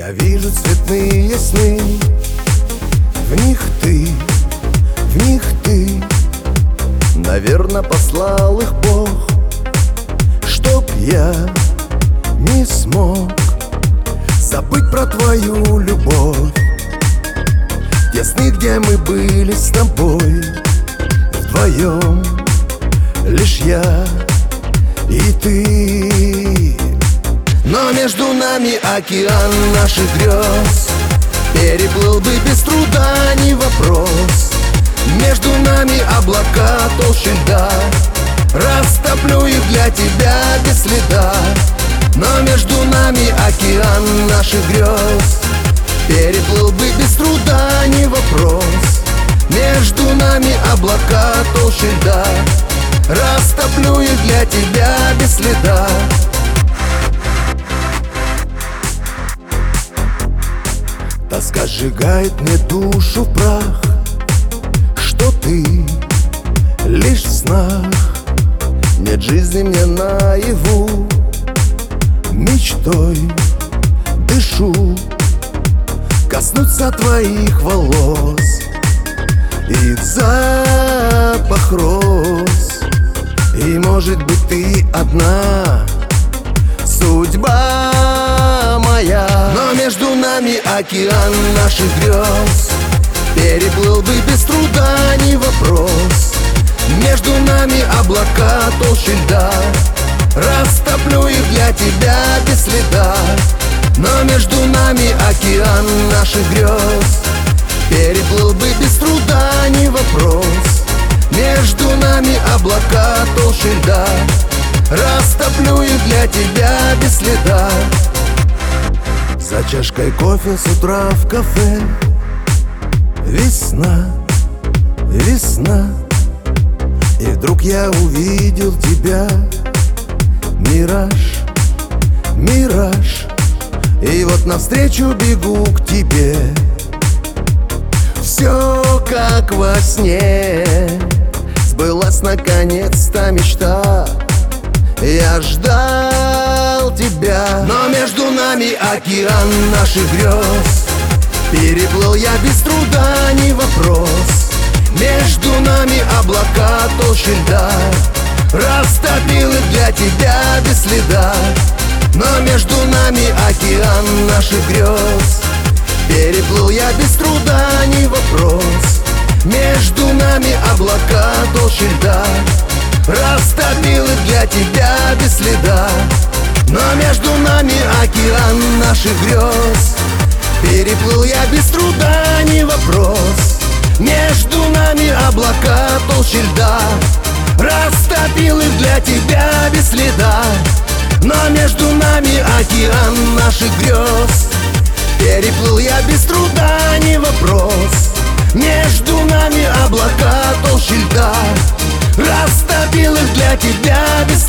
Я вижу цветные сны, в них ты, наверно, послал их Бог, чтоб я не смог забыть про твою любовь. Те сны, где мы были с тобой вдвоем, лишь я и ты. Но между нами океан наших грез, переплыл бы без труда, не вопрос. Между нами облака толще льда, растоплю их для тебя без следа. Но между нами океан наших грез, переплыл бы без труда, не вопрос. Между нами облака толще льда, растоплю их для тебя без следа. Тоска сжигает мне душу в прах, что ты лишь в снах. Нет жизни мне наяву, мечтой дышу, коснуться твоих волос и запах роз. И может быть ты одна судьба моя. Но между нами океан наших грез, переплыл бы без труда, не вопрос. Между нами облака толще льда, растоплю их для тебя без следа. Но между нами океан наших грез, переплыл бы без труда, не вопрос. Между нами облака толще льда, растоплю их для тебя без следа. За чашкой кофе с утра в кафе, весна, весна. И вдруг я увидел тебя, мираж, мираж. И вот навстречу бегу к тебе. Все как во сне, сбылась наконец-то мечта. Я ждал тебя. Но между нами океан наших грез, переплыл я без труда, не вопрос. Между нами облака толще льда, растопил их для тебя без следа. Но между нами океан наших грез, переплыл я без труда, не вопрос. Между нами облака толще льда, растопил их для тебя без следа. Но между нами океан наших грез, переплыл я без труда, не вопрос. Между нами облака толще льда, растопил их для тебя без следа. Но между нами океан наших грез, переплыл я без труда, не вопрос. Между нами облака толще льда, растопил их для тебя без